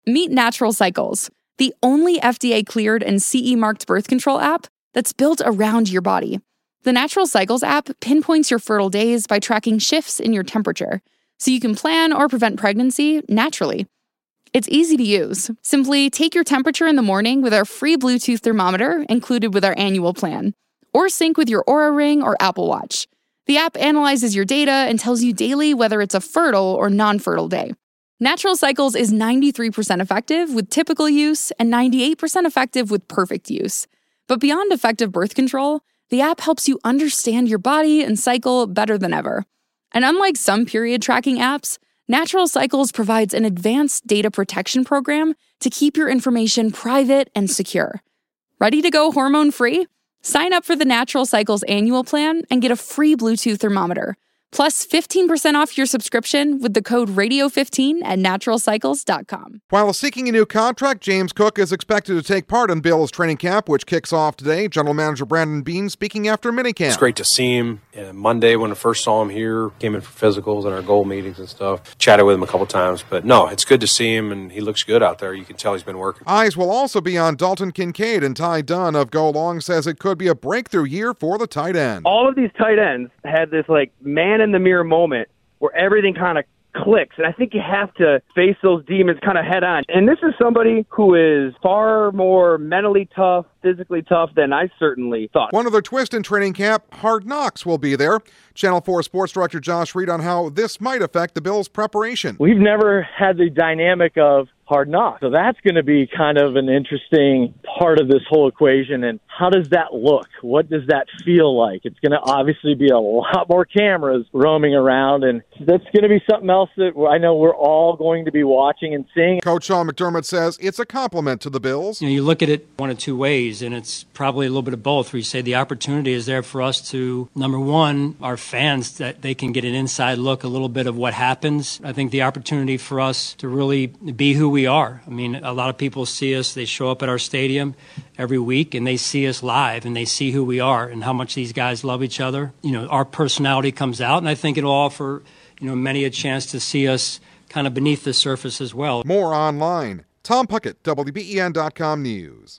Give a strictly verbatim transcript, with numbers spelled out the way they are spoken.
Meet Natural Cycles, the only F D A-cleared and C E-marked birth control app that's built around your body. The Natural Cycles app pinpoints your fertile days by tracking shifts in your temperature, so you can plan or prevent pregnancy naturally. It's easy to use. Simply take your temperature in the morning with our free Bluetooth thermometer included with our annual plan, or sync with your Oura Ring or Apple Watch. The app analyzes your data and tells you daily whether it's a fertile or non-fertile day. Natural Cycles is ninety-three percent effective with typical use and ninety-eight percent effective with perfect use. But beyond effective birth control, the app helps you understand your body and cycle better than ever. And unlike some period tracking apps, Natural Cycles provides an advanced data protection program to keep your information private and secure. Ready to go hormone-free? Sign up for the Natural Cycles annual plan and get a free Bluetooth thermometer, plus fifteen percent off your subscription with the code radio fifteen at natural cycles dot com. While seeking a new contract, James Cook is expected to take part in Bills training camp, which kicks off today. General Manager Brandon Beane speaking after minicamp. It's great to see him. Uh, Monday, when I first saw him here, came in for physicals and our goal meetings and stuff. Chatted with him a couple times. But no, it's good to see him, and he looks good out there. You can tell he's been working. Eyes will also be on Dalton Kincaid, and Ty Dunn of Go Long says it could be a breakthrough year for the tight end. All of these tight ends had this, like, man in the mirror moment where everything kind of clicks, and I think you have to face those demons kind of head on. And this is somebody who is far more mentally tough, physically tough than I certainly thought. One other twist in training camp, Hard Knocks will be there. Channel four Sports Director Josh Reed on how this might affect the Bills' preparation. We've never had the dynamic of Hard Knocks, so that's going to be kind of an interesting part of this whole equation. And how does that look? What does that feel like? It's going to obviously be a lot more cameras roaming around, and that's going to be something else that I know we're all going to be watching and seeing. Coach Sean McDermott says it's a compliment to the Bills. You know, you look at it one of two ways, and it's probably a little bit of both, where you say the opportunity is there for us to, number one, our fans, that they can get an inside look, a little bit of what happens. I think the opportunity for us to really be who we are. I mean, a lot of people see us, they show up at our stadium every week, and they see us live, and they see who we are and how much these guys love each other. You know, our personality comes out, and I think it'll offer, you know, many a chance to see us kind of beneath the surface as well. More online. Tom Puckett, W B E N dot com News.